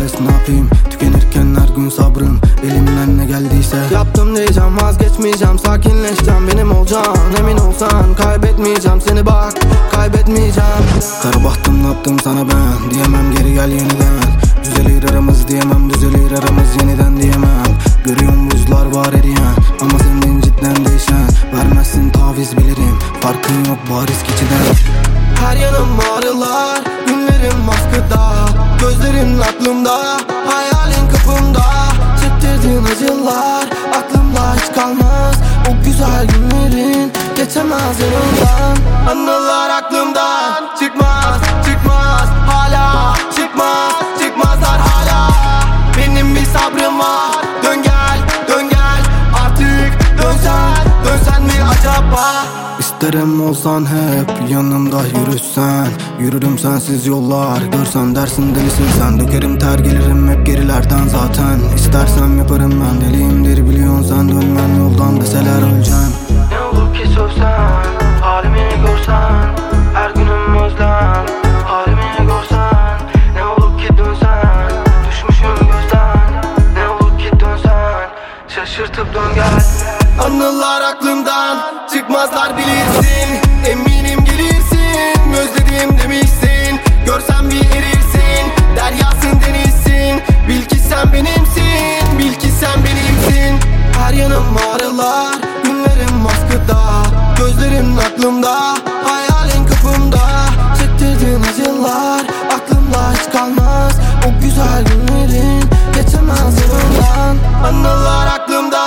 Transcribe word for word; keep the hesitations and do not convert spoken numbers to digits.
çaresi ne yapayım? Tükenirken her gün sabrım, elimden ne geldiyse yaptım diyeceğim, vazgeçmeyeceğim, sakinleşeceğim, benim olacağım. Emin olsan kaybetmeyeceğim seni, bak kaybetmeyeceğim. Kara bahtım ne yaptım sana ben, diyemem geri gel yeniden. Düzelir aramız diyemem, düzelir aramız yeniden diyemem. Görüyorum buzlar var eriyen, ama senin cidden değişen. Vermezsin taviz bilirim, farkın yok bariz keçiden. Her yanım ağrılar, günlerim askıda, gözlerin aklımda, hayalin kapımda. Çektirdiğin acılar aklımda hiç kalmaz. O güzel günlerin geçemez yanımdan. Anılar aklımdan çıkmaz, çıkmaz, hala çıkmaz, çıkmazlar hala. Benim bir sabrım var, dön gel, dön gel, artık dönsen, dönsen mi acaba? İsterim olsan hep yanımda yürüsen. Yürürüm sensiz yollar, görsen dersin delisin sen. Dökerim ter gelirim hep gerilerden zaten. İstersem yaparım ben, deliyimdir biliyorsun sen. Dönmem yoldan deseler öleceğim. Ne olur ki sövsen, halimi görsen, her günüm özlem, halimi görsen. Ne olur ki dönsen, düşmüşüm gözden. Ne olur ki dönsen, şaşırtıp dön gel. Anılar aklımdan çıkmazlar bilirsin, eminim gelirsin. Özledim demişsin, görsen bir erirsin. Deryasın denizsin, bil ki sen benimsin, bil ki sen benimsin. Her yanım ağrılar, günlerim askıda, gözlerin aklımda, hayalin kapımda. Çektirdiğin acılar aklımda hiç kalmaz. O güzel günlerin geçemez yanımdan. Anılar aklımda